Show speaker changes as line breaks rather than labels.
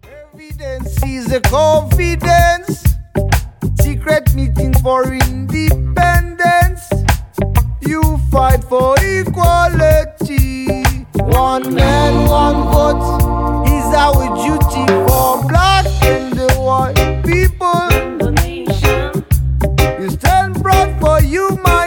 Evidence is a confidence. Secret meetings for independence. You fight for equality. One man, one vote is our duty for black and the white people. You stand proud for human